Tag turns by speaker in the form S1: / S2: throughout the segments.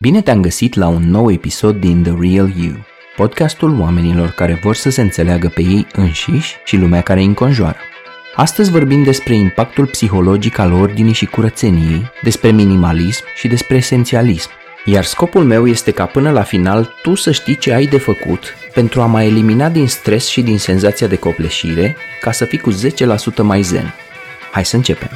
S1: Bine te-am găsit la un nou episod din The Real You, podcastul oamenilor care vor să se înțeleagă pe ei înșiși și lumea care îi înconjoară. Astăzi vorbim despre impactul psihologic al ordinii și curățeniei, despre minimalism și despre esențialism. Iar scopul meu este ca până la final tu să știi ce ai de făcut pentru a mai elimina din stres și din senzația de copleșire, ca să fii cu 10% mai zen. Hai să începem!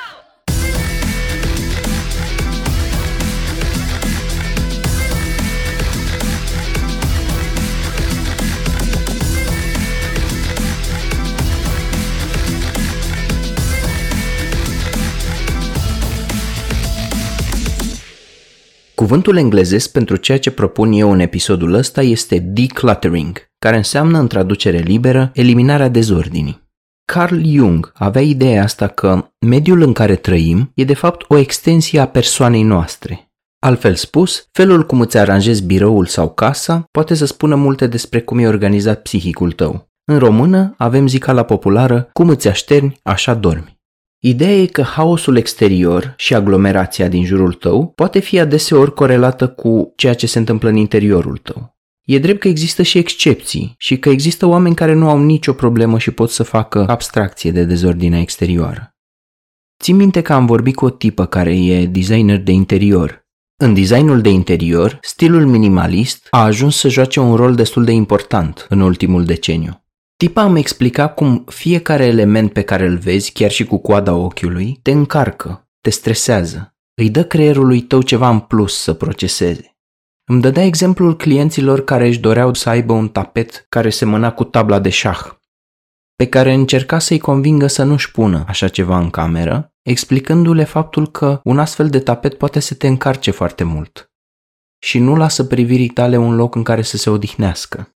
S1: Cuvântul englezesc pentru ceea ce propun eu în episodul ăsta este decluttering, care înseamnă în traducere liberă eliminarea dezordinii. Carl Jung avea ideea asta că mediul în care trăim e de fapt o extensie a persoanei noastre. Altfel spus, felul cum îți aranjezi biroul sau casa poate să spună multe despre cum e organizat psihicul tău. În română avem zicala populară, cum îți așterni, așa dormi. Ideea e că haosul exterior și aglomerația din jurul tău poate fi adeseori corelată cu ceea ce se întâmplă în interiorul tău. E drept că există și excepții și că există oameni care nu au nicio problemă și pot să facă abstracție de dezordinea exterioară. Țin minte că am vorbit cu o tipă care e designer de interior. În designul de interior, stilul minimalist a ajuns să joace un rol destul de important în ultimul deceniu. Tipa îmi explica cum fiecare element pe care îl vezi, chiar și cu coada ochiului, te încarcă, te stresează, îi dă creierului tău ceva în plus să proceseze. Îmi dădea exemplul clienților care își doreau să aibă un tapet care semăna cu tabla de șah, pe care încerca să-i convingă să nu-și pună așa ceva în cameră, explicându-le faptul că un astfel de tapet poate să te încarce foarte mult și nu lasă privirii tale un loc în care să se odihnească.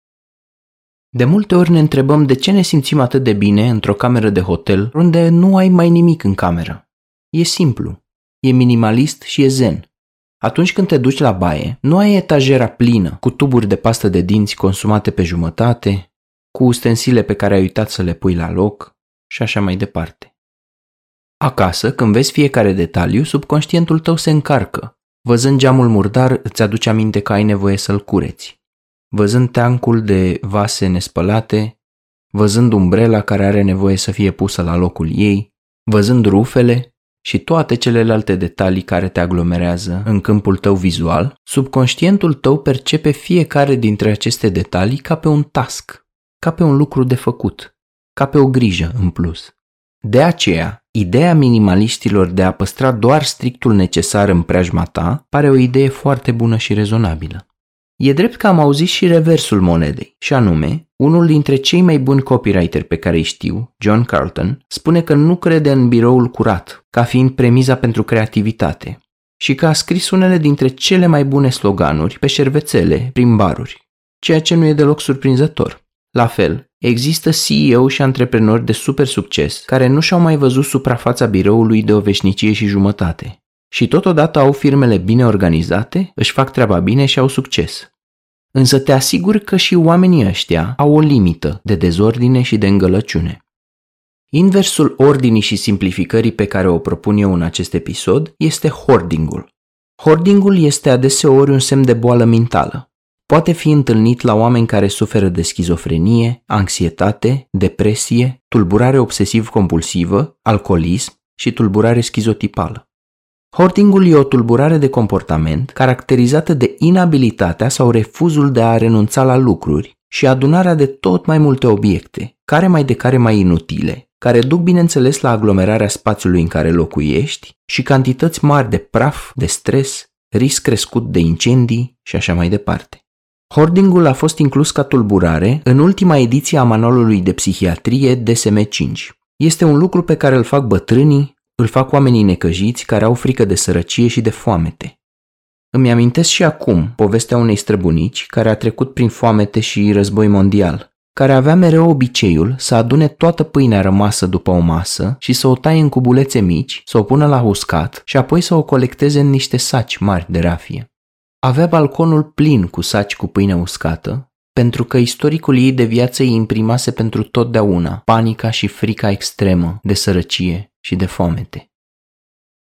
S1: De multe ori ne întrebăm de ce ne simțim atât de bine într-o cameră de hotel unde nu ai mai nimic în cameră. E simplu, e minimalist și e zen. Atunci când te duci la baie, nu ai etajera plină cu tuburi de pastă de dinți consumate pe jumătate, cu ustensile pe care ai uitat să le pui la loc și așa mai departe. Acasă, când vezi fiecare detaliu, subconștientul tău se încarcă. Văzând geamul murdar, îți aduce aminte că ai nevoie să-l cureți. Văzând teancul de vase nespălate, văzând umbrela care are nevoie să fie pusă la locul ei, văzând rufele și toate celelalte detalii care te aglomerează în câmpul tău vizual, subconștientul tău percepe fiecare dintre aceste detalii ca pe un task, ca pe un lucru de făcut, ca pe o grijă în plus. De aceea, ideea minimaliștilor de a păstra doar strictul necesar în preajma ta pare o idee foarte bună și rezonabilă. E drept că am auzit și reversul monedei, și anume, unul dintre cei mai buni copywriteri pe care îi știu, John Carlton, spune că nu crede în biroul curat, ca fiind premiza pentru creativitate, și că a scris unele dintre cele mai bune sloganuri pe șervețele prin baruri, ceea ce nu e deloc surprinzător. La fel, există CEO și antreprenori de super succes care nu și-au mai văzut suprafața biroului de o veșnicie și jumătate. Și totodată au firmele bine organizate, își fac treaba bine și au succes. Însă te asigur că și oamenii ăștia au o limită de dezordine și de îngălăciune. Inversul ordinii și simplificării pe care o propun eu în acest episod este hoardingul. Hoardingul este adeseori un semn de boală mentală. Poate fi întâlnit la oameni care suferă de schizofrenie, anxietate, depresie, tulburare obsesiv-compulsivă, alcoolism și tulburare schizotipală. Hoardingul e o tulburare de comportament caracterizată de inabilitatea sau refuzul de a renunța la lucruri și adunarea de tot mai multe obiecte, care mai inutile, care duc bineînțeles la aglomerarea spațiului în care locuiești și cantități mari de praf, de stres, risc crescut de incendii și așa mai departe. Hoardingul a fost inclus ca tulburare în ultima ediție a manualului de psihiatrie DSM-5. Este un lucru pe care îl fac bătrânii, îl fac oamenii necăjiți care au frică de sărăcie și de foamete. Îmi amintesc și acum povestea unei străbunici care a trecut prin foamete și război mondial, care avea mereu obiceiul să adune toată pâinea rămasă după o masă și să o taie în cubulețe mici, să o pună la uscat și apoi să o colecteze în niște saci mari de rafie. Avea balconul plin cu saci cu pâine uscată, pentru că istoricul ei de viață îi imprimase pentru totdeauna panica și frica extremă de sărăcie și de foamete.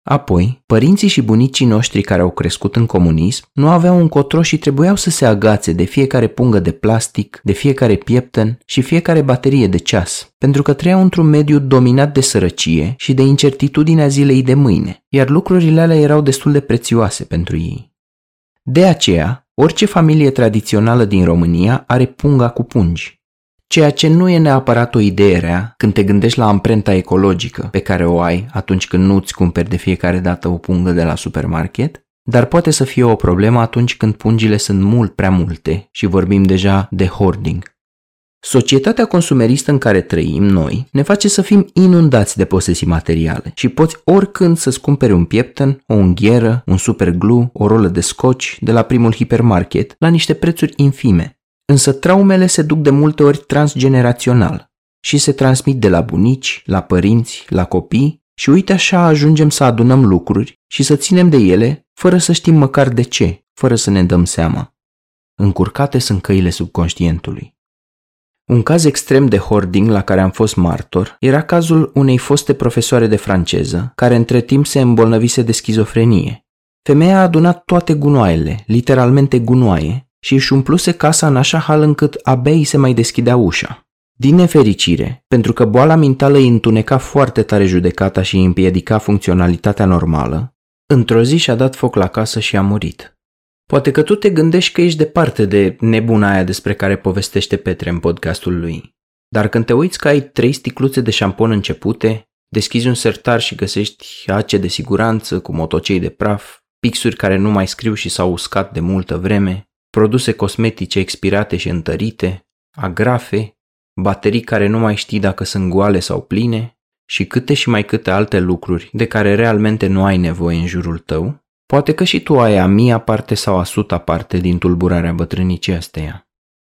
S1: Apoi, părinții și bunicii noștri care au crescut în comunism nu aveau încotro și trebuiau să se agațe de fiecare pungă de plastic, de fiecare pieptăn și fiecare baterie de ceas, pentru că trăiau într-un mediu dominat de sărăcie și de incertitudinea zilei de mâine, iar lucrurile alea erau destul de prețioase pentru ei. De aceea, orice familie tradițională din România are punga cu pungi. Ceea ce nu e neapărat o idee rea când te gândești la amprenta ecologică pe care o ai atunci când nu îți cumperi de fiecare dată o pungă de la supermarket, dar poate să fie o problemă atunci când pungile sunt mult prea multe și vorbim deja de hoarding. Societatea consumeristă în care trăim noi ne face să fim inundați de posesii materiale și poți oricând să-ți cumperi un pieptăn, o unghieră, un superglue, o rolă de scoci de la primul hipermarket la niște prețuri infime. Însă traumele se duc de multe ori transgenerațional și se transmit de la bunici, la părinți, la copii și uite așa ajungem să adunăm lucruri și să ținem de ele fără să știm măcar de ce, fără să ne dăm seama. Încurcate sunt căile subconștientului. Un caz extrem de hoarding la care am fost martor era cazul unei foste profesoare de franceză care între timp se îmbolnăvise de schizofrenie. Femeia a adunat toate gunoaiele, literalmente gunoaie, și își umpluse casa în așa hal încât abia îi se mai deschidea ușa. Din nefericire, pentru că boala mentală îi întuneca foarte tare judecata și îi împiedica funcționalitatea normală, într-o zi și-a dat foc la casă și a murit. Poate că tu te gândești că ești departe de nebuna aia despre care povestește Petre în podcastul lui, dar când te uiți că ai 3 sticluțe de șampon începute, deschizi un sertar și găsești ace de siguranță cu motocei de praf, pixuri care nu mai scriu și s-au uscat de multă vreme, produse cosmetice expirate și întărite, agrafe, baterii care nu mai știi dacă sunt goale sau pline și câte și mai câte alte lucruri de care realmente nu ai nevoie în jurul tău, poate că și tu ai a 1000 parte sau a 100 parte din tulburarea bătrânicii astea.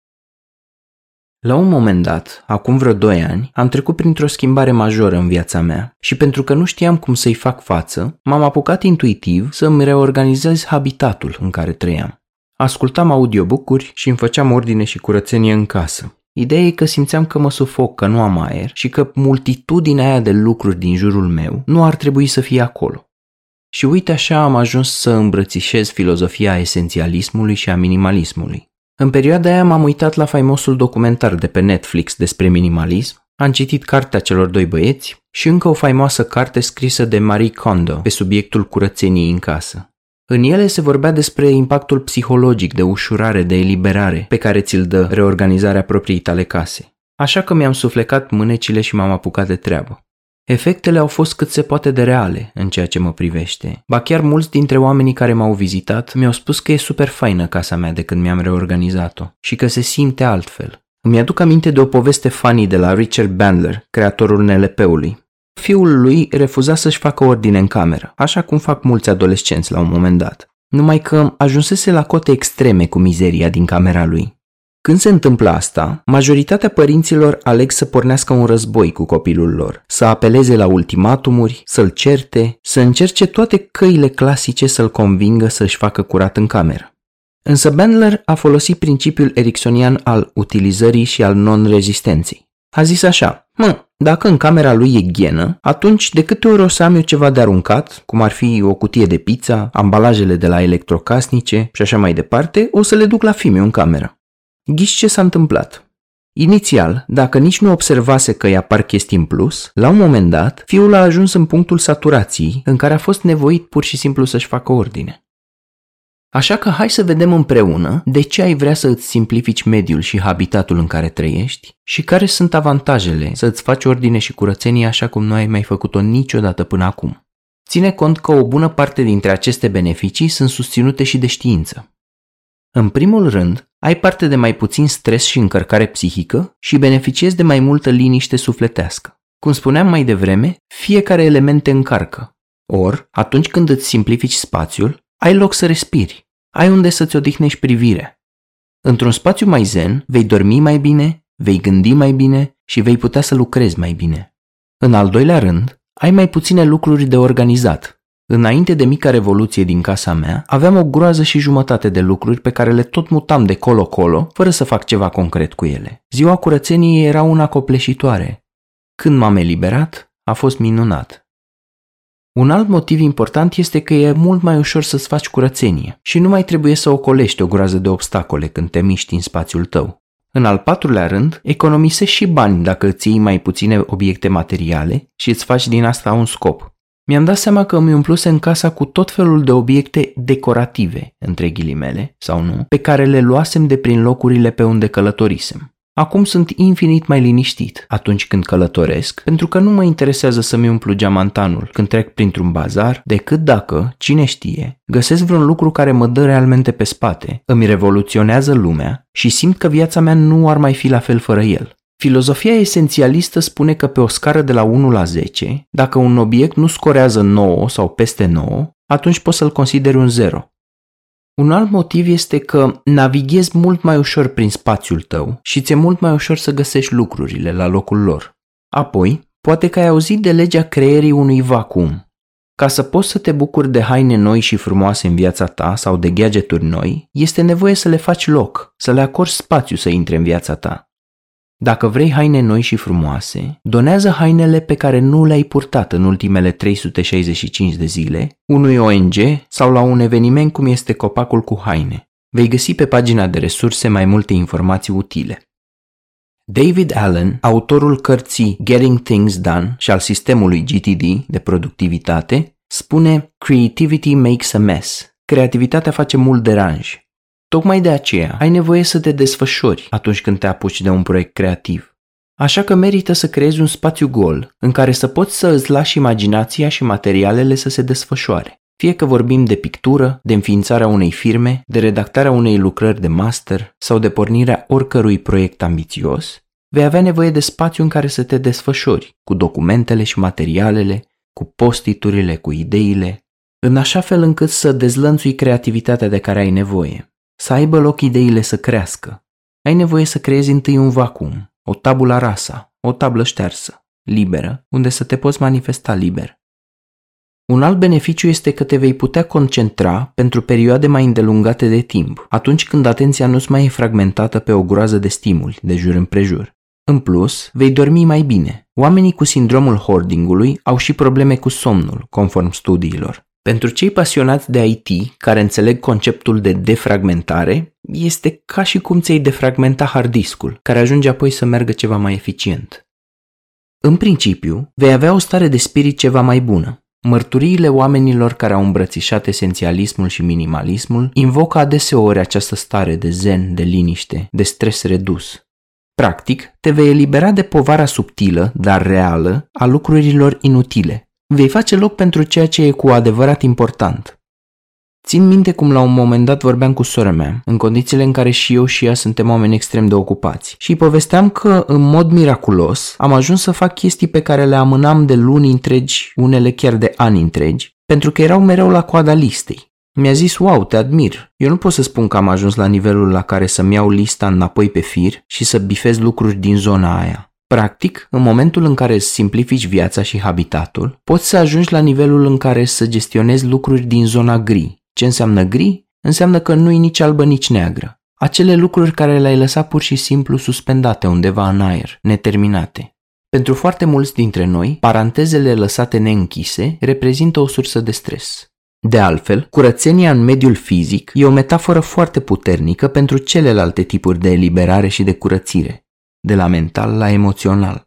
S1: La un moment dat, acum vreo 2 ani, am trecut printr-o schimbare majoră în viața mea și pentru că nu știam cum să-i fac față, m-am apucat intuitiv să îmi reorganizez habitatul în care trăiam. Ascultam audiobook-uri și îmi făceam ordine și curățenie în casă. Ideea e că simțeam că mă sufoc, că nu am aer și că multitudinea aia de lucruri din jurul meu nu ar trebui să fie acolo. Și uite așa am ajuns să îmbrățișez filozofia esențialismului și a minimalismului. În perioada aia m-am uitat la faimosul documentar de pe Netflix despre minimalism, am citit cartea celor 2 băieți și încă o faimoasă carte scrisă de Marie Kondo pe subiectul curățeniei în casă. În ele se vorbea despre impactul psihologic de ușurare, de eliberare pe care ți-l dă reorganizarea propriei tale case. Așa că mi-am suflecat mânecile și m-am apucat de treabă. Efectele au fost cât se poate de reale în ceea ce mă privește. Ba chiar mulți dintre oamenii care m-au vizitat mi-au spus că e super faină casa mea de când mi-am reorganizat-o și că se simte altfel. Îmi aduc aminte de o poveste funny de la Richard Bandler, creatorul NLP-ului. Fiul lui refuza să-și facă ordine în cameră, așa cum fac mulți adolescenți la un moment dat. Numai că ajunsese la cote extreme cu mizeria din camera lui. Când se întâmplă asta, majoritatea părinților aleg să pornească un război cu copilul lor, să apeleze la ultimatumuri, să-l certe, să încerce toate căile clasice să-l convingă să-și facă curat în cameră. Însă Bandler a folosit principiul ericksonian al utilizării și al non-rezistenței. A zis așa: dacă în camera lui e ghenă, atunci de câte ori o să am eu ceva de aruncat, cum ar fi o cutie de pizza, ambalajele de la electrocasnice și așa mai departe, o să le duc la Fimiu în cameră. Ghiși ce s-a întâmplat? Inițial, dacă nici nu observase că îi apar chestii în plus, la un moment dat, fiul a ajuns în punctul saturației în care a fost nevoit pur și simplu să-și facă ordine. Așa că hai să vedem împreună de ce ai vrea să îți simplifici mediul și habitatul în care trăiești și care sunt avantajele să îți faci ordine și curățenie așa cum nu ai mai făcut-o niciodată până acum. Ține cont că o bună parte dintre aceste beneficii sunt susținute și de știință. În primul rând, ai parte de mai puțin stres și încărcare psihică și beneficiezi de mai multă liniște sufletească. Cum spuneam mai devreme, fiecare element te încarcă. Or, atunci când îți simplifici spațiul, ai loc să respiri, ai unde să-ți odihnești privirea. Într-un spațiu mai zen, vei dormi mai bine, vei gândi mai bine și vei putea să lucrezi mai bine. În al doilea rând, ai mai puține lucruri de organizat. Înainte de mica revoluție din casa mea, aveam o groază și jumătate de lucruri pe care le tot mutam de colo-colo, fără să fac ceva concret cu ele. Ziua curățeniei era una copleșitoare. Când m-am eliberat, a fost minunat. Un alt motiv important este că e mult mai ușor să-ți faci curățenie și nu mai trebuie să ocolești o groază de obstacole când te miști în spațiul tău. În al patrulea rând, economisești și bani dacă îți iei mai puține obiecte materiale și îți faci din asta un scop. Mi-am dat seama că îmi umpluse casa cu tot felul de obiecte decorative, între ghilimele, sau nu, pe care le luasem de prin locurile pe unde călătorisem. Acum sunt infinit mai liniștit atunci când călătoresc, pentru că nu mă interesează să-mi umplu geamantanul când trec printr-un bazar, decât dacă, cine știe, găsesc vreun lucru care mă dă realmente pe spate, îmi revoluționează lumea și simt că viața mea nu ar mai fi la fel fără el. Filozofia esențialistă spune că pe o scară de la 1 la 10, dacă un obiect nu scorează 9 sau peste 9, atunci poți să-l consideri un 0. Un alt motiv este că navighezi mult mai ușor prin spațiul tău și ți-e mult mai ușor să găsești lucrurile la locul lor. Apoi, poate că ai auzit de legea creierii unui vacuum. Ca să poți să te bucuri de haine noi și frumoase în viața ta sau de gadgeturi noi, este nevoie să le faci loc, să le acorzi spațiu să intre în viața ta. Dacă vrei haine noi și frumoase, donează hainele pe care nu le-ai purtat în ultimele 365 de zile unui ONG sau la un eveniment cum este Copacul cu haine. Vei găsi pe pagina de resurse mai multe informații utile. David Allen, autorul cărții Getting Things Done și al sistemului GTD de productivitate, spune "Creativity makes a mess." Creativitatea face mult deranj. Tocmai de aceea ai nevoie să te desfășori atunci când te apuci de un proiect creativ. Așa că merită să creezi un spațiu gol în care să poți să îți lași imaginația și materialele să se desfășoare. Fie că vorbim de pictură, de înființarea unei firme, de redactarea unei lucrări de master sau de pornirea oricărui proiect ambițios, vei avea nevoie de spațiu în care să te desfășori, cu documentele și materialele, cu post-it-urile, cu ideile, în așa fel încât să dezlănțui creativitatea de care ai nevoie. Să aibă loc ideile să crească. Ai nevoie să creezi întâi un vacuum, o tabula rasa, o tablă ștearsă, liberă, unde să te poți manifesta liber. Un alt beneficiu este că te vei putea concentra pentru perioade mai îndelungate de timp, atunci când atenția nu-ți mai e fragmentată pe o groază de stimuli de jur împrejur. În plus, vei dormi mai bine. Oamenii cu sindromul hoardingului au și probleme cu somnul, conform studiilor. Pentru cei pasionați de IT, care înțeleg conceptul de defragmentare, este ca și cum ți-ai defragmenta hard discul, care ajunge apoi să meargă ceva mai eficient. În principiu, vei avea o stare de spirit ceva mai bună. Mărturiile oamenilor care au îmbrățișat esențialismul și minimalismul invocă adeseori această stare de zen, de liniște, de stres redus. Practic, te vei elibera de povara subtilă, dar reală, a lucrurilor inutile. Vei face loc pentru ceea ce e cu adevărat important. Țin minte cum la un moment dat vorbeam cu sora mea, în condițiile în care și eu și ea suntem oameni extrem de ocupați, și îi povesteam că, în mod miraculos, am ajuns să fac chestii pe care le amânam de luni întregi, unele chiar de ani întregi, pentru că erau mereu la coada listei. Mi-a zis, wow, te admir. Eu nu pot să spun că am ajuns la nivelul la care să-mi iau lista înapoi pe fir și să bifez lucruri din zona aia. Practic, în momentul în care îți simplifici viața și habitatul, poți să ajungi la nivelul în care să gestionezi lucruri din zona gri. Ce înseamnă gri? Înseamnă că nu-i nici albă, nici neagră. Acele lucruri care le-ai lăsat pur și simplu suspendate undeva în aer, neterminate. Pentru foarte mulți dintre noi, parantezele lăsate neînchise reprezintă o sursă de stres. De altfel, curățenia în mediul fizic e o metaforă foarte puternică pentru celelalte tipuri de eliberare și de curățire, de la mental la emoțional.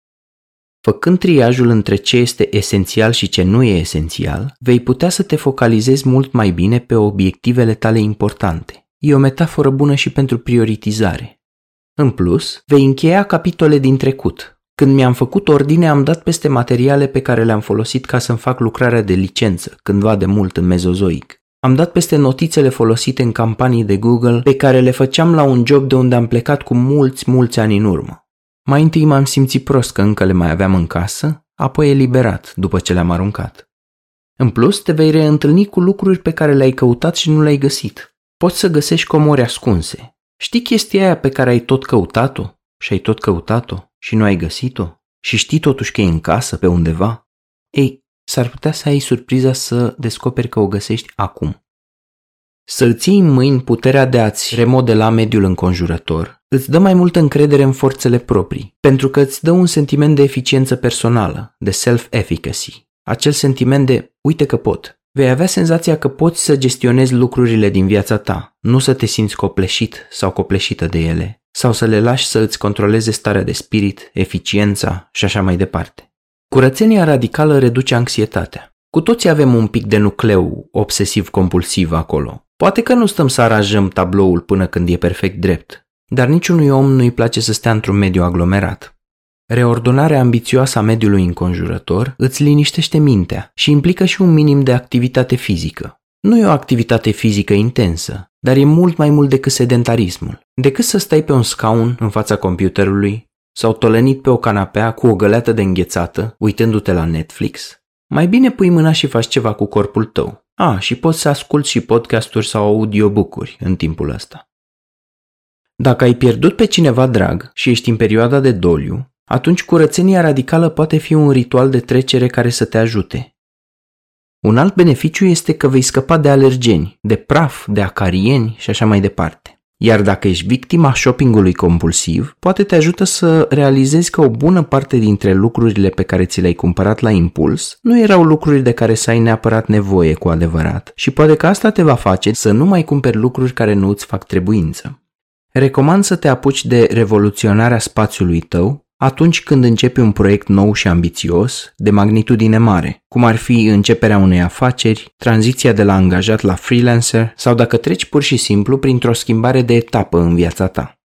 S1: Făcând triajul între ce este esențial și ce nu e esențial, vei putea să te focalizezi mult mai bine pe obiectivele tale importante. E o metaforă bună și pentru prioritizare. În plus, vei încheia capitole din trecut. Când mi-am făcut ordine, am dat peste materiale pe care le-am folosit ca să-mi fac lucrarea de licență, cândva de mult în mezozoic. Am dat peste notițele folosite în campanii de Google pe care le făceam la un job de unde am plecat cu mulți ani în urmă. Mai întâi m-am simțit prost că încă le mai aveam în casă, apoi eliberat după ce le-am aruncat. În plus, te vei reîntâlni cu lucruri pe care le-ai căutat și nu le-ai găsit. Poți să găsești comori ascunse. Știi chestia aia pe care ai tot căutat-o? Și ai tot căutat-o? Și nu ai găsit-o? Și știi totuși că e în casă, pe undeva? Ei, s-ar putea să ai surpriza să descoperi că o găsești acum. Să îți iei în mâini puterea de a-ți remodela mediul înconjurător îți dă mai multă încredere în forțele proprii, pentru că îți dă un sentiment de eficiență personală, de self-efficacy. acel sentiment de uite că pot. Vei avea senzația că poți să gestionezi lucrurile din viața ta, nu să te simți copleșit sau copleșită de ele, sau să le lași să îți controleze starea de spirit, eficiența și așa mai departe. Curățenia radicală reduce anxietatea. Cu toții avem un pic de nucleu obsesiv-compulsiv acolo. Poate că nu stăm să aranjăm tabloul până când e perfect drept, dar niciunui om nu-i place să stea într-un mediu aglomerat. Reordonarea ambițioasă a mediului înconjurător îți liniștește mintea și implică și un minim de activitate fizică. Nu e o activitate fizică intensă, dar e mult mai mult decât sedentarismul. Decât să stai pe un scaun în fața computerului sau tolănit pe o canapea cu o găleată de înghețată, uitându-te la Netflix, mai bine pui mâna și faci ceva cu corpul tău. Și poți să asculți și podcasturi sau audiobook-uri în timpul ăsta. Dacă ai pierdut pe cineva drag și ești în perioada de doliu, atunci curățenia radicală poate fi un ritual de trecere care să te ajute. Un alt beneficiu este că vei scăpa de alergeni, de praf, de acarieni și așa mai departe. Iar dacă ești victima shoppingului compulsiv, poate te ajută să realizezi că o bună parte dintre lucrurile pe care ți le-ai cumpărat la impuls nu erau lucruri de care să ai neapărat nevoie cu adevărat și poate că asta te va face să nu mai cumperi lucruri care nu îți fac trebuință. Recomand să te apuci de revoluționarea spațiului tău atunci când începi un proiect nou și ambițios, de magnitudine mare, cum ar fi începerea unei afaceri, tranziția de la angajat la freelancer sau dacă treci pur și simplu printr-o schimbare de etapă în viața ta.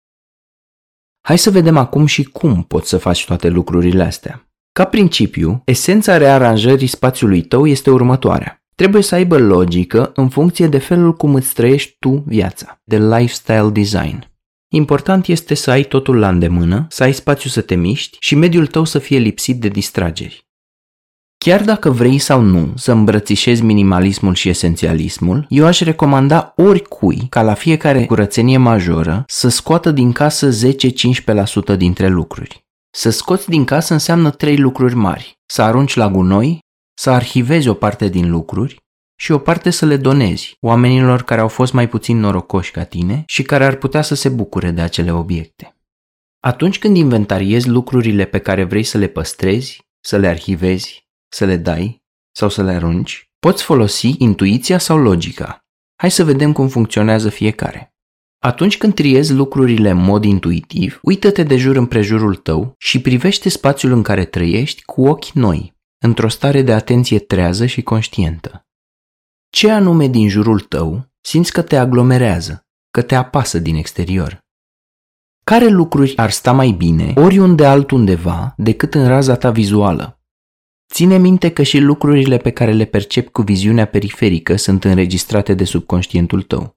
S1: Hai să vedem acum și cum poți să faci toate lucrurile astea. Ca principiu, esența rearanjării spațiului tău este următoarea. Trebuie să aibă logică în funcție de felul cum îți trăiești tu viața, de lifestyle design. Important este să ai totul la îndemână, să ai spațiu să te miști și mediul tău să fie lipsit de distrageri. Chiar dacă vrei sau nu să îmbrățișezi minimalismul și esențialismul, eu aș recomanda oricui ca la fiecare curățenie majoră să scoată din casă 10-15% dintre lucruri. Să scoți din casă înseamnă 3 lucruri mari: să arunci la gunoi, să arhivezi o parte din lucruri și o parte să le donezi oamenilor care au fost mai puțin norocoși ca tine și care ar putea să se bucure de acele obiecte. Atunci când inventariezi lucrurile pe care vrei să le păstrezi, să le arhivezi, să le dai sau să le arunci, poți folosi intuiția sau logica. Hai să vedem cum funcționează fiecare. Atunci când triezi lucrurile în mod intuitiv, uită-te de jur împrejurul tău și privește spațiul în care trăiești cu ochi noi, într-o stare de atenție trează și conștientă. Ce anume din jurul tău simți că te aglomerează, că te apasă din exterior? Care lucruri ar sta mai bine oriunde altundeva decât în raza ta vizuală? Ține minte că și lucrurile pe care le percepi cu viziunea periferică sunt înregistrate de subconștientul tău.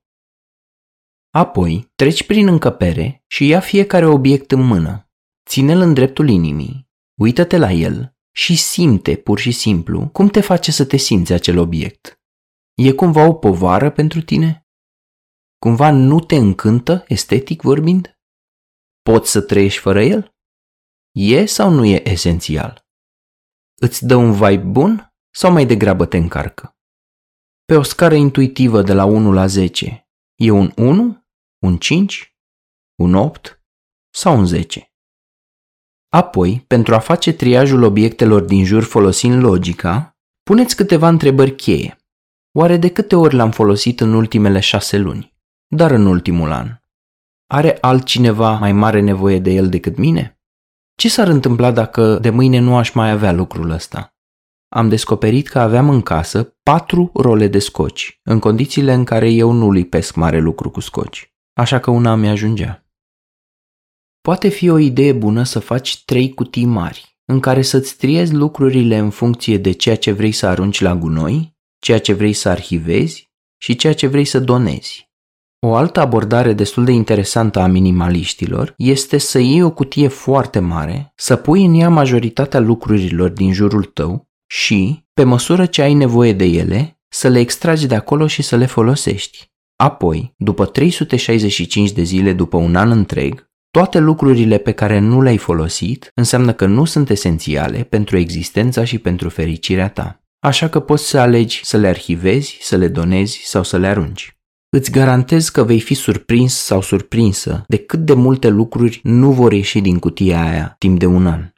S1: Apoi, treci prin încăpere și ia fiecare obiect în mână. Ține-l în dreptul inimii, uită-te la el și simte pur și simplu cum te face să te simți acel obiect. E cumva o povară pentru tine? Cumva nu te încântă, estetic vorbind? Poți să trăiești fără el? E sau nu e esențial? Îți dă un vibe bun sau mai degrabă te încarcă? Pe o scară intuitivă de la 1 la 10, e un 1, un 5, un 8 sau un 10? Apoi, pentru a face triajul obiectelor din jur folosind logica, puneți câteva întrebări cheie. Oare de câte ori l-am folosit în ultimele 6 luni? Dar în ultimul an? Are altcineva mai mare nevoie de el decât mine? Ce s-ar întâmpla dacă de mâine nu aș mai avea lucrul ăsta? Am descoperit că aveam în casă 4 role de scoci, în condițiile în care eu nu lipesc mare lucru cu scoci, așa că una mi ajungea. Poate fi o idee bună să faci 3 cutii mari, în care să-ți triezi lucrurile în funcție de ceea ce vrei să arunci la gunoi, ceea ce vrei să arhivezi și ceea ce vrei să donezi. O altă abordare destul de interesantă a minimaliștilor este să iei o cutie foarte mare, să pui în ea majoritatea lucrurilor din jurul tău și, pe măsură ce ai nevoie de ele, să le extragi de acolo și să le folosești. Apoi, după 365 de zile, după un an întreg, toate lucrurile pe care nu le-ai folosit înseamnă că nu sunt esențiale pentru existența și pentru fericirea ta. Așa că poți să alegi să le arhivezi, să le donezi sau să le arunci. Îți garantez că vei fi surprins sau surprinsă de cât de multe lucruri nu vor ieși din cutia aia timp de un an.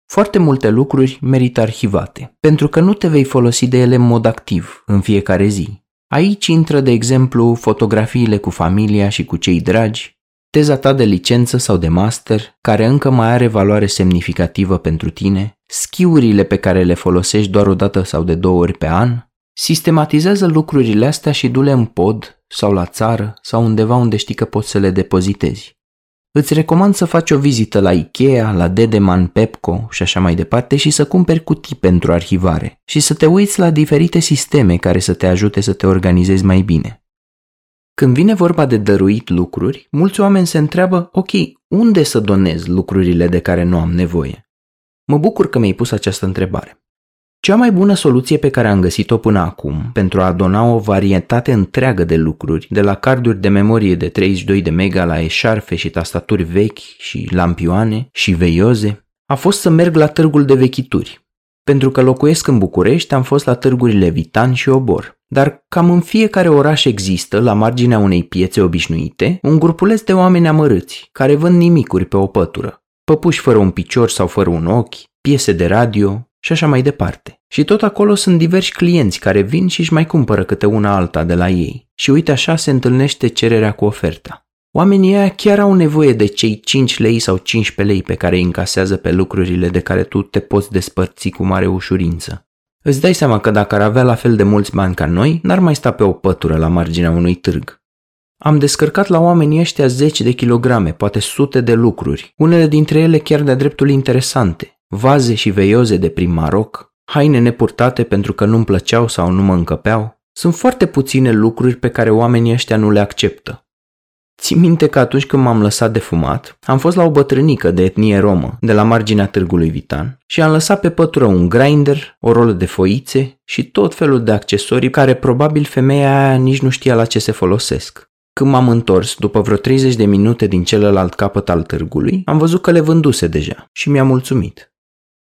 S1: Foarte multe lucruri merită arhivate, pentru că nu te vei folosi de ele în mod activ în fiecare zi. Aici intră, de exemplu, fotografiile cu familia și cu cei dragi, teza ta de licență sau de master, care încă mai are valoare semnificativă pentru tine, skill-urile pe care le folosești doar o dată sau de 2 ori pe an. Sistematizează lucrurile astea și du-le în pod sau la țară sau undeva unde știi că poți să le depozitezi. Îți recomand să faci o vizită la Ikea, la Dedeman, Pepco și așa mai departe și să cumperi cutii pentru arhivare și să te uiți la diferite sisteme care să te ajute să te organizezi mai bine. Când vine vorba de dăruit lucruri, mulți oameni se întreabă, ok, unde să donez lucrurile de care nu am nevoie? Mă bucur că mi-ai pus această întrebare. Cea mai bună soluție pe care am găsit-o până acum pentru a dona o varietate întreagă de lucruri, de la carduri de memorie de 32 de mega la eșarfe și tastaturi vechi și lampioane și veioze, a fost să merg la târgul de vechituri. Pentru că locuiesc în București, am fost la târgurile Vitan și Obor. Dar cam în fiecare oraș există, la marginea unei piețe obișnuite, un grupuleț de oameni amărâți, care vând nimicuri pe o pătură. Păpuși fără un picior sau fără un ochi, piese de radio și așa mai departe. Și tot acolo sunt diversi clienți care vin și își mai cumpără câte una alta de la ei. Și uite așa se întâlnește cererea cu oferta. Oamenii ăia chiar au nevoie de cei 5 lei sau 15 lei pe care îi încasează pe lucrurile de care tu te poți despărți cu mare ușurință. Îți dai seama că dacă ar avea la fel de mulți bani ca noi, n-ar mai sta pe o pătură la marginea unui târg. Am descărcat la oamenii ăștia 10 de kilograme, poate sute de lucruri, unele dintre ele chiar de-a dreptul interesante, vaze și veioze de prin Maroc, haine nepurtate pentru că nu-mi plăceau sau nu mă încăpeau. Sunt foarte puține lucruri pe care oamenii ăștia nu le acceptă. Ții minte că atunci când m-am lăsat de fumat, am fost la o bătrânică de etnie romă, de la marginea târgului Vitan, și am lăsat pe pătură un grinder, o rolă de foițe și tot felul de accesorii care probabil femeia aia nici nu știa la ce se folosesc. Când m-am întors, după vreo 30 de minute din celălalt capăt al târgului, am văzut că le vânduse deja și mi-a mulțumit.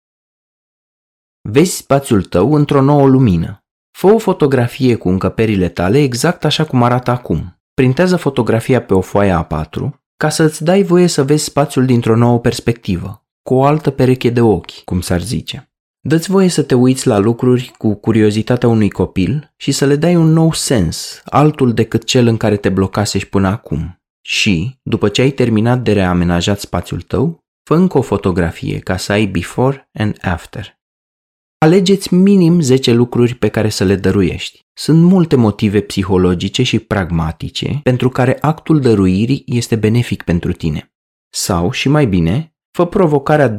S1: Vezi spațiul tău într-o nouă lumină. Fă o fotografie cu încăperile tale exact așa cum arată acum. Printează fotografia pe o foaie A4 ca să îți dai voie să vezi spațiul dintr-o nouă perspectivă, cu o altă pereche de ochi, cum s-ar zice. Dă-ți voie să te uiți la lucruri cu curiozitatea unui copil și să le dai un nou sens, altul decât cel în care te blocasești până acum. Și, după ce ai terminat de reamenajat spațiul tău, fă încă o fotografie ca să ai before and after. Alegeți minim 10 lucruri pe care să le dăruiești. Sunt multe motive psihologice și pragmatice pentru care actul dăruirii este benefic pentru tine. Sau, și mai bine, fă provocarea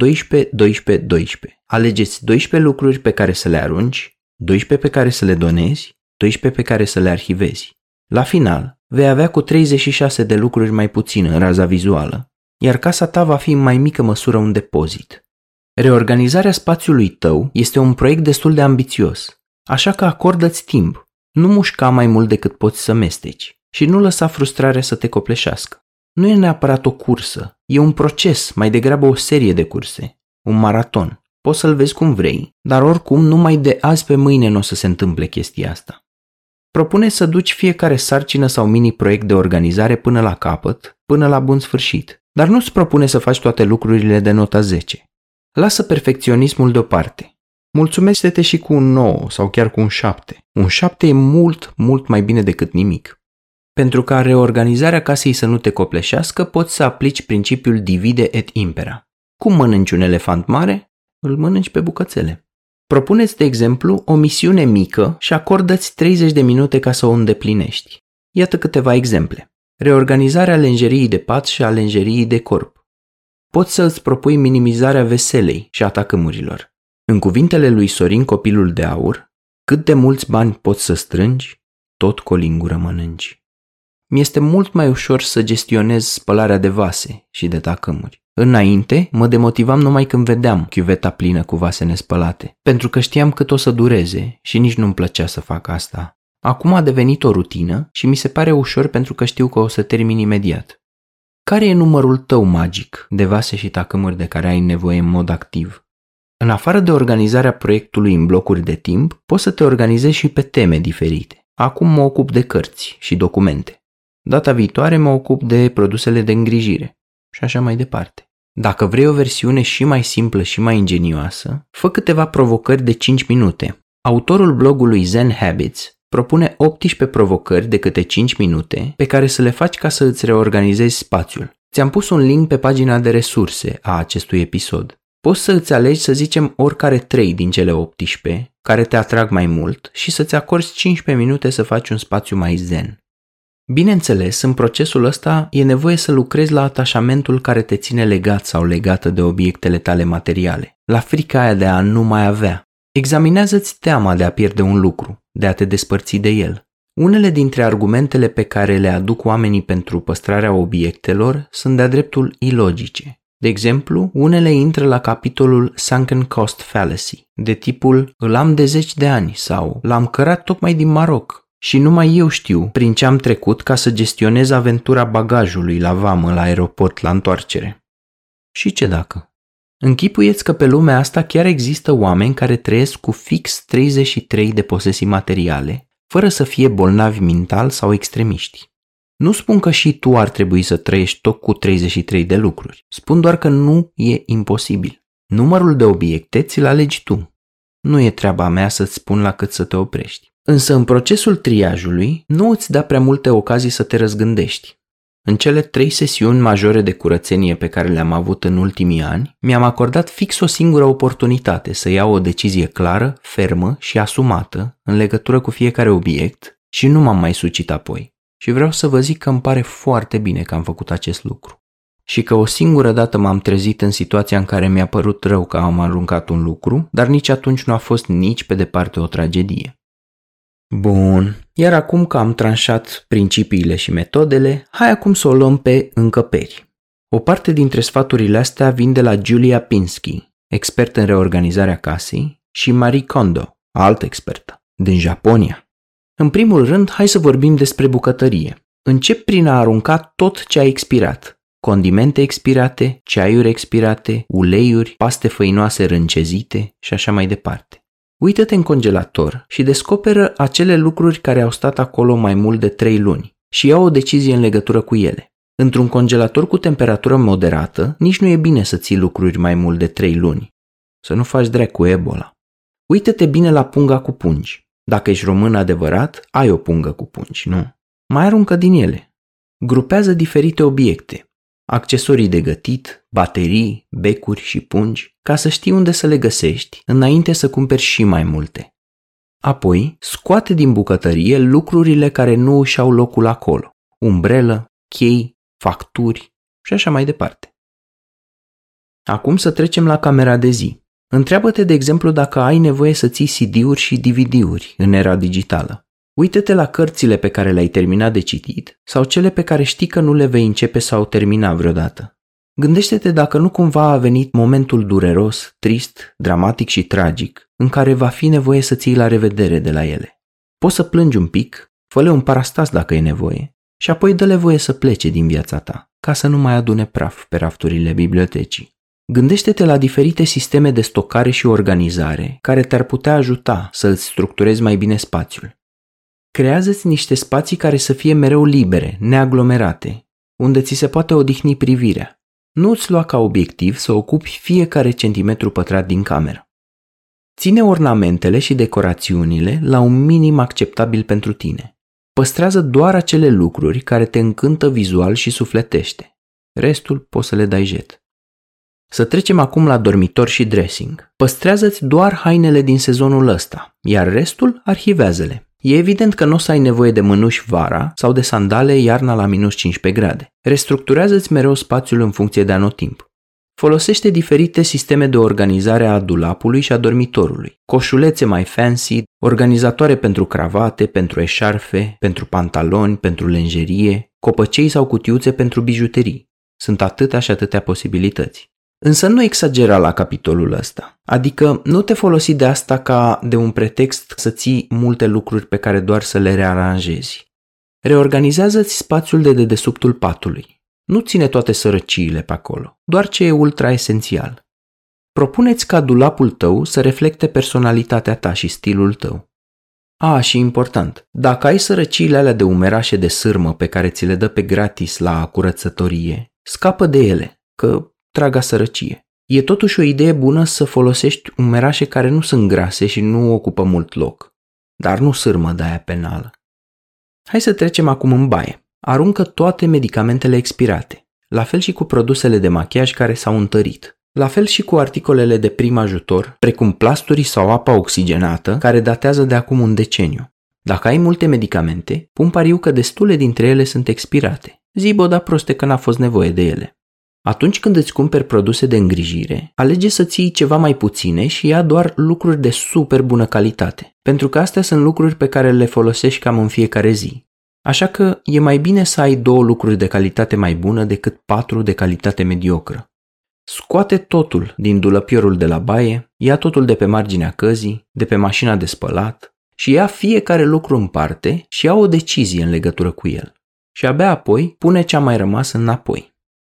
S1: 12-12-12. Alegeți 12 lucruri pe care să le arunci, 12 pe care să le donezi, 12 pe care să le arhivezi. La final, vei avea cu 36 de lucruri mai puțin în raza vizuală, iar casa ta va fi în mai mică măsură un depozit. Reorganizarea spațiului tău este un proiect destul de ambițios, așa că acordă-ți timp. Nu mușca mai mult decât poți să mesteci și nu lăsa frustrarea să te copleșească. Nu e neapărat o cursă, e un proces, mai degrabă o serie de curse, un maraton. Poți să-l vezi cum vrei, dar oricum numai de azi pe mâine nu o să se întâmple chestia asta. Propune să duci fiecare sarcină sau mini-proiect de organizare până la capăt, până la bun sfârșit, dar nu-ți propune să faci toate lucrurile de nota 10. Lasă perfecționismul deoparte. Mulțumește-te și cu un 9 sau chiar cu un 7. Un 7 e mult, mult mai bine decât nimic. Pentru ca reorganizarea casei să nu te copleșească, poți să aplici principiul divide et impera. Cum mănânci un elefant mare? Îl mănânci pe bucățele. Propuneți, de exemplu, o misiune mică și acordă-ți 30 de minute ca să o îndeplinești. Iată câteva exemple. Reorganizarea lenjeriei de pat și a lenjeriei de corp. Poți să îți propui minimizarea veselei și a tacâmurilor. În cuvintele lui Sorin Copilul de Aur, cât de mulți bani poți să strângi, tot cu o lingură mănânci. Mi-este mult mai ușor să gestionez spălarea de vase și de tacâmuri. Înainte, mă demotivam numai când vedeam chiuveta plină cu vase nespălate, pentru că știam cât o să dureze și nici nu-mi plăcea să fac asta. Acum a devenit o rutină și mi se pare ușor pentru că știu că o să termin imediat. Care e numărul tău magic de vase și tacâmuri de care ai nevoie în mod activ? În afară de organizarea proiectului în blocuri de timp, poți să te organizezi și pe teme diferite. Acum mă ocup de cărți și documente. Data viitoare mă ocup de produsele de îngrijire și așa mai departe. Dacă vrei o versiune și mai simplă și mai ingenioasă, fă câteva provocări de 5 minute. Autorul blogului Zen Habits propune 18 provocări de câte 5 minute pe care să le faci ca să îți reorganizezi spațiul. Ți-am pus un link pe pagina de resurse a acestui episod. Poți să îți alegi, să zicem, oricare 3 din cele 18 care te atrag mai mult și să-ți acorzi 15 minute să faci un spațiu mai zen. Bineînțeles, în procesul ăsta e nevoie să lucrezi la atașamentul care te ține legat sau legată de obiectele tale materiale, la frica aia de a nu mai avea. Examinează-ți teama de a pierde un lucru, de a te despărți de el. Unele dintre argumentele pe care le aduc oamenii pentru păstrarea obiectelor sunt de-a dreptul ilogice. De exemplu, unele intră la capitolul Sunken Cost Fallacy, de tipul îl am de 10 de ani sau l-am cărat tocmai din Maroc și numai eu știu prin ce am trecut ca să gestionez aventura bagajului la vamă la aeroport la întoarcere. Și ce dacă? Închipuieți că pe lumea asta chiar există oameni care trăiesc cu fix 33 de posesii materiale, fără să fie bolnavi mental sau extremiști. Nu spun că și tu ar trebui să trăiești tot cu 33 de lucruri. Spun doar că nu e imposibil. Numărul de obiecte ți-l alegi tu. Nu e treaba mea să-ți spun la cât să te oprești. Însă în procesul triajului nu îți da prea multe ocazii să te răzgândești. În cele 3 sesiuni majore de curățenie pe care le-am avut în ultimii ani, mi-am acordat fix o singură oportunitate să iau o decizie clară, fermă și asumată în legătură cu fiecare obiect și nu m-am mai sucit apoi. Și vreau să vă zic că îmi pare foarte bine că am făcut acest lucru. Și că o singură dată m-am trezit în situația în care mi-a părut rău că am aruncat un lucru, dar nici atunci nu a fost nici pe departe o tragedie. Bun, iar acum că am tranșat principiile și metodele, hai acum să o luăm pe încăperi. O parte dintre sfaturile astea vin de la Julia Pinsky, expert în reorganizarea casei, și Marie Kondo, altă expertă, din Japonia. În primul rând, hai să vorbim despre bucătărie. Încep prin a arunca tot ce a expirat. Condimente expirate, ceaiuri expirate, uleiuri, paste făinoase râncezite și așa mai departe. Uită-te în congelator și descoperă acele lucruri care au stat acolo mai mult de 3 luni și ia o decizie în legătură cu ele. Într-un congelator cu temperatură moderată, nici nu e bine să ții lucruri mai mult de 3 luni. Să nu faci drept cu Ebola. Uită-te bine la punga cu pungi. Dacă ești român adevărat, ai o pungă cu pungi, nu? Mai aruncă din ele. Grupează diferite obiecte, accesorii de gătit, baterii, becuri și pungi, ca să știi unde să le găsești, înainte să cumperi și mai multe. Apoi, scoate din bucătărie lucrurile care nu își au locul acolo, umbrelă, chei, facturi și așa mai departe. Acum să trecem la camera de zi. Întreabă-te, de exemplu, dacă ai nevoie să ții CD-uri și DVD-uri în era digitală. Uită-te la cărțile pe care le-ai terminat de citit sau cele pe care știi că nu le vei începe sau termina vreodată. Gândește-te dacă nu cumva a venit momentul dureros, trist, dramatic și tragic în care va fi nevoie să ții la revedere de la ele. Poți să plângi un pic, fă-le un parastas dacă e nevoie și apoi dă-le voie să plece din viața ta, ca să nu mai adune praf pe rafturile bibliotecii. Gândește-te la diferite sisteme de stocare și organizare care te-ar putea ajuta să îți structurezi mai bine spațiul. Creează-ți niște spații care să fie mereu libere, neaglomerate, unde ți se poate odihni privirea. Nu îți lua ca obiectiv să ocupi fiecare centimetru pătrat din cameră. Ține ornamentele și decorațiunile la un minim acceptabil pentru tine. Păstrează doar acele lucruri care te încântă vizual și sufletește. Restul poți să le dai jet. Să trecem acum la dormitor și dressing. Păstrează-ți doar hainele din sezonul ăsta, iar restul arhivează-le. E evident că nu o să ai nevoie de mânuși vara sau de sandale iarna la minus 15 grade. Restructurează-ți mereu spațiul în funcție de anotimp. Folosește diferite sisteme de organizare a dulapului și a dormitorului. Coșulețe mai fancy, organizatoare pentru cravate, pentru eșarfe, pentru pantaloni, pentru lenjerie, copăcei sau cutiuțe pentru bijuterii. Sunt atâtea și atâtea posibilități. Însă nu exagera la capitolul ăsta, adică nu te folosi de asta ca de un pretext să ții multe lucruri pe care doar să le rearanjezi. Reorganizează-ți spațiul de dedesubtul patului. Nu ține toate sărăciile pe acolo, doar ce e ultra esențial. Propuneți ca dulapul tău să reflecte personalitatea ta și stilul tău. Și important, dacă ai sărăciile alea de umerașe de sârmă pe care ți le dă pe gratis la curățătorie, scapă de ele, că întreaga sărăcie. E totuși o idee bună să folosești umerașe care nu sunt grase și nu ocupă mult loc, dar nu sârmă de aia penală. Hai să trecem acum în baie. Aruncă toate medicamentele expirate, la fel și cu produsele de machiaj care s-au întărit, la fel și cu articolele de prim ajutor, precum plasturii sau apa oxigenată, care datează de acum un deceniu. Dacă ai multe medicamente, pun pariu că destule dintre ele sunt expirate. Zi boda proste că n-a fost nevoie de ele. Atunci când îți cumperi produse de îngrijire, alege să ții ceva mai puține și ia doar lucruri de super bună calitate, pentru că astea sunt lucruri pe care le folosești cam în fiecare zi. Așa că e mai bine să ai 2 lucruri de calitate mai bună decât 4 de calitate mediocră. Scoate totul din dulăpiorul de la baie, ia totul de pe marginea căzii, de pe mașina de spălat și ia fiecare lucru în parte și ia o decizie în legătură cu el. Și abia apoi pune ce a mai rămas înapoi.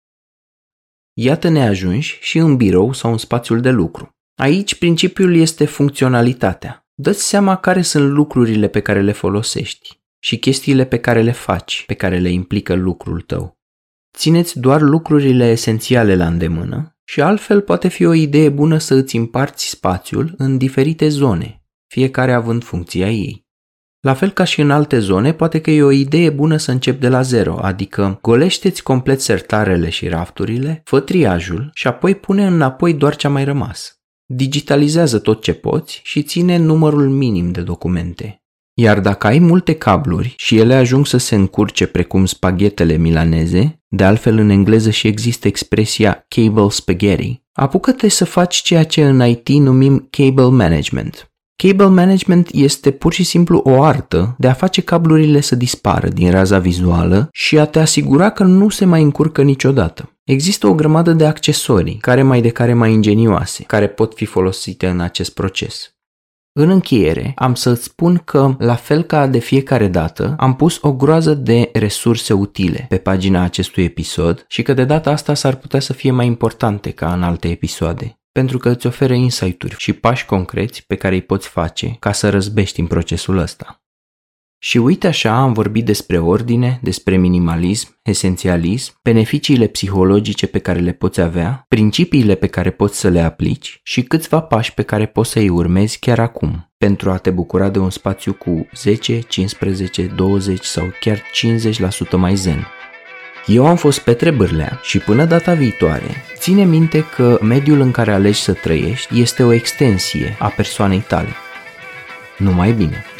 S1: Iată neajunși și în birou sau în spațiul de lucru. Aici principiul este funcționalitatea. Dă-ți seama care sunt lucrurile pe care le folosești și chestiile pe care le faci, pe care le implică lucrul tău. Țineți doar lucrurile esențiale la îndemână și altfel poate fi o idee bună să îți împarți spațiul în diferite zone, fiecare având funcția ei. La fel ca și în alte zone, poate că e o idee bună să începi de la zero, adică golește-ți complet sertarele și rafturile, fă triajul și apoi pune înapoi doar ce a mai rămas. Digitalizează tot ce poți și ține numărul minim de documente. Iar dacă ai multe cabluri și ele ajung să se încurce precum spaghetele milaneze, de altfel în engleză și există expresia cable spaghetti, apucă-te să faci ceea ce în IT numim cable management. Cable management este pur și simplu o artă de a face cablurile să dispară din raza vizuală și a te asigura că nu se mai încurcă niciodată. Există o grămadă de accesorii, care mai ingenioase, care pot fi folosite în acest proces. În încheiere, am să-ți spun că, la fel ca de fiecare dată, am pus o groază de resurse utile pe pagina acestui episod și că de data asta s-ar putea să fie mai importante ca în alte episoade, pentru că îți oferă insight-uri și pași concreți pe care îi poți face ca să răzbești în procesul ăsta. Și uite așa am vorbit despre ordine, despre minimalism, esențialism, beneficiile psihologice pe care le poți avea, principiile pe care poți să le aplici și câțiva pași pe care poți să îi urmezi chiar acum, pentru a te bucura de un spațiu cu 10, 15, 20 sau chiar 50% mai zen. Eu am fost Petre Bârlea și până data viitoare, ține minte că mediul în care alegi să trăiești este o extensie a persoanei tale. Numai bine!